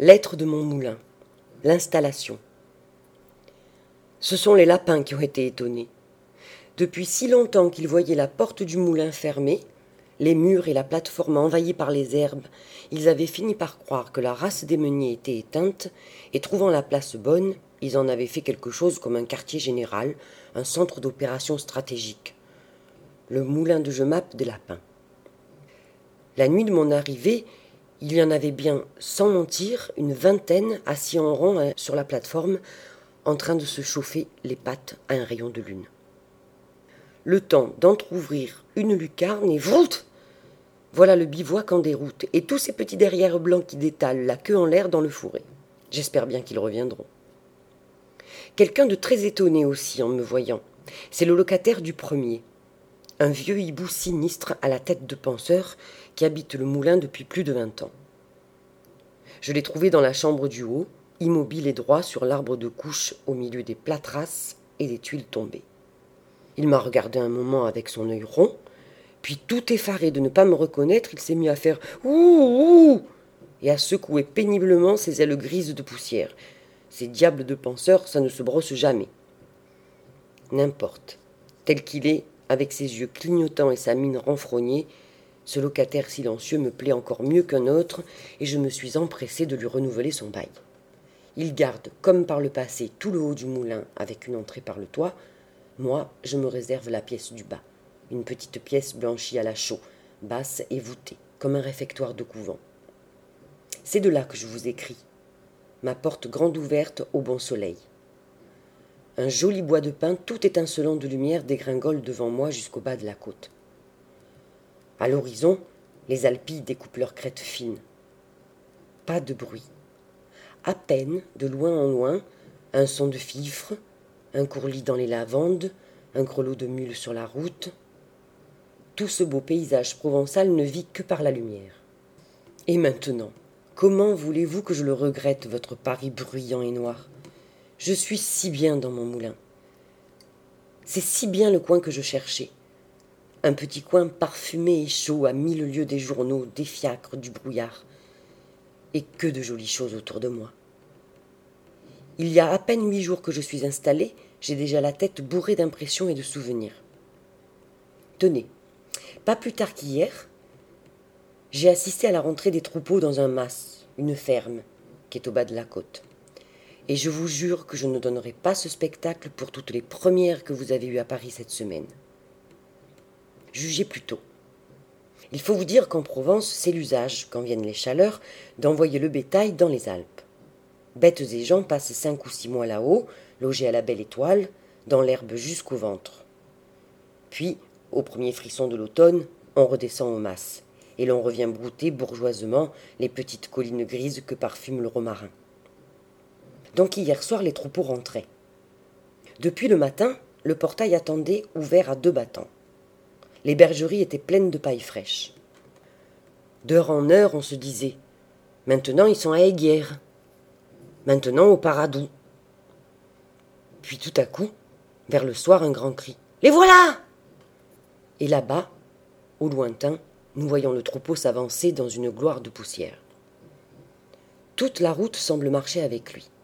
Lettre de mon moulin. L'installation. Ce sont les lapins qui ont été étonnés. Depuis si longtemps qu'ils voyaient la porte du moulin fermée, les murs et la plateforme envahis par les herbes, ils avaient fini par croire que la race des meuniers était éteinte, et trouvant la place bonne, ils en avaient fait quelque chose comme un quartier général, un centre d'opération stratégique. Le moulin de Jemappes des lapins. La nuit de mon arrivée, il y en avait bien, sans mentir, une vingtaine assis en rond sur la plateforme, en train de se chauffer les pattes à un rayon de lune. Le temps d'entr'ouvrir une lucarne et vroute! Voilà le bivouac en déroute, et tous ces petits derrières blancs qui détalent la queue en l'air dans le fourré. J'espère bien qu'ils reviendront. Quelqu'un de très étonné aussi en me voyant. C'est le locataire du premier. Un vieux hibou sinistre à la tête de penseur qui habite le moulin depuis plus de 20 ans. Je l'ai trouvé dans la chambre du haut, immobile et droit sur l'arbre de couche au milieu des plâtrasses et des tuiles tombées. Il m'a regardé un moment avec son œil rond, puis tout effaré de ne pas me reconnaître, il s'est mis à faire « ouh » et à secouer péniblement ses ailes grises de poussière. Ces diables de penseurs, ça ne se brosse jamais. N'importe. Tel qu'il est, avec ses yeux clignotants et sa mine renfrognée, ce locataire silencieux me plaît encore mieux qu'un autre, et je me suis empressé de lui renouveler son bail. Il garde, comme par le passé, tout le haut du moulin avec une entrée par le toit. Moi, je me réserve la pièce du bas, une petite pièce blanchie à la chaux, basse et voûtée, comme un réfectoire de couvent. C'est de là que je vous écris. Ma porte grande ouverte au bon soleil. Un joli bois de pin tout étincelant de lumière dégringole devant moi jusqu'au bas de la côte. À l'horizon, les Alpilles découpent leurs crêtes fines. Pas de bruit. À peine, de loin en loin, un son de fifre, un courlis dans les lavandes, un grelot de mule sur la route. Tout ce beau paysage provençal ne vit que par la lumière. Et maintenant, comment voulez-vous que je le regrette, votre Paris bruyant et noir ? Je suis si bien dans mon moulin. C'est si bien le coin que je cherchais. Un petit coin parfumé et chaud à 1000 lieues des journaux, des fiacres, du brouillard. Et que de jolies choses autour de moi. Il y a à peine 8 jours que je suis installée, j'ai déjà la tête bourrée d'impressions et de souvenirs. Tenez, pas plus tard qu'hier, j'ai assisté à la rentrée des troupeaux dans un mas, une ferme, qui est au bas de la côte. Et je vous jure que je ne donnerai pas ce spectacle pour toutes les premières que vous avez eues à Paris cette semaine. Jugez plutôt. Il faut vous dire qu'en Provence, c'est l'usage, quand viennent les chaleurs, d'envoyer le bétail dans les Alpes. Bêtes et gens passent 5 ou 6 mois là-haut, logés à la belle étoile, dans l'herbe jusqu'au ventre. Puis, au premier frisson de l'automne, on redescend au mas, et l'on revient brouter bourgeoisement les petites collines grises que parfume le romarin. Donc hier soir, les troupeaux rentraient. Depuis le matin, le portail attendait ouvert à 2 battants. Les bergeries étaient pleines de paille fraîche. D'heure en heure, on se disait « Maintenant, ils sont à Eyguières. Maintenant, au Paradou. » Puis tout à coup, vers le soir, un grand cri « Les voilà !» Et là-bas, au lointain, nous voyons le troupeau s'avancer dans une gloire de poussière. Toute la route semble marcher avec lui.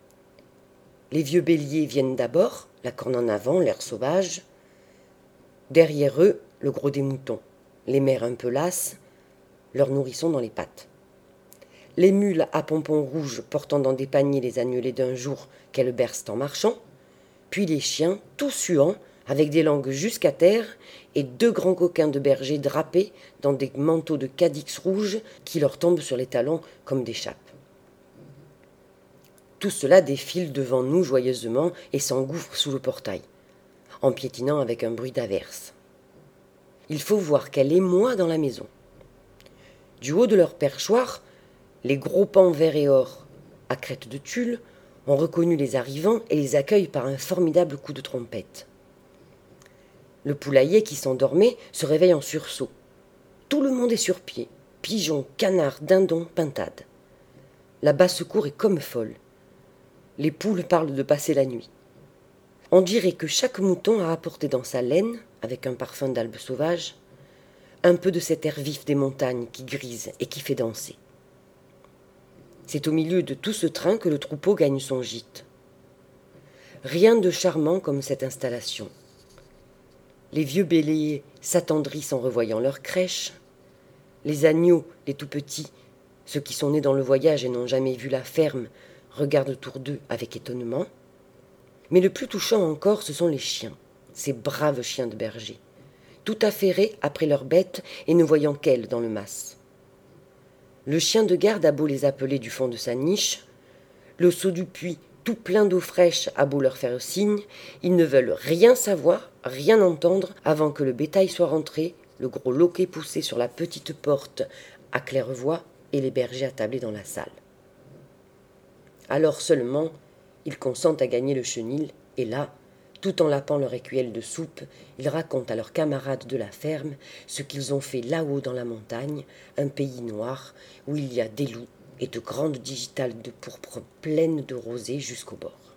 Les vieux béliers viennent d'abord, la corne en avant, l'air sauvage. Derrière eux, le gros des moutons, les mères un peu lasses, leurs nourrissons dans les pattes. Les mules à pompons rouges portant dans des paniers les agnelés d'un jour qu'elles bercent en marchant, puis les chiens, tout suants, avec des langues jusqu'à terre, et 2 grands coquins de berger drapés dans des manteaux de cadix rouges qui leur tombent sur les talons comme des chapes. Tout cela défile devant nous joyeusement et s'engouffre sous le portail, en piétinant avec un bruit d'averse. Il faut voir quel émoi dans la maison. Du haut de leur perchoir, les gros pans vert et or, à crête de tulle, ont reconnu les arrivants et les accueillent par un formidable coup de trompette. Le poulailler qui s'endormait se réveille en sursaut. Tout le monde est sur pied, pigeons, canards, dindons, pintades. La basse-cour est comme folle. Les poules parlent de passer la nuit. On dirait que chaque mouton a apporté dans sa laine, avec un parfum d'albe sauvage, un peu de cet air vif des montagnes qui grise et qui fait danser. C'est au milieu de tout ce train que le troupeau gagne son gîte. Rien de charmant comme cette installation. Les vieux béliers s'attendrissent en revoyant leur crèche. Les agneaux, les tout petits, ceux qui sont nés dans le voyage et n'ont jamais vu la ferme, regardent autour d'eux avec étonnement. Mais le plus touchant encore, ce sont les chiens, ces braves chiens de berger, tout affairés après leurs bêtes et ne voyant qu'elles dans le mas. Le chien de garde a beau les appeler du fond de sa niche, le seau du puits, tout plein d'eau fraîche, a beau leur faire signe, ils ne veulent rien savoir, rien entendre, avant que le bétail soit rentré, le gros loquet poussé sur la petite porte à claire-voie et les bergers attablés dans la salle. Alors seulement, ils consentent à gagner le chenil, et là, tout en lapant leur écuelle de soupe, ils racontent à leurs camarades de la ferme ce qu'ils ont fait là-haut dans la montagne, un pays noir, où il y a des loups et de grandes digitales de pourpre pleines de rosée jusqu'au bord.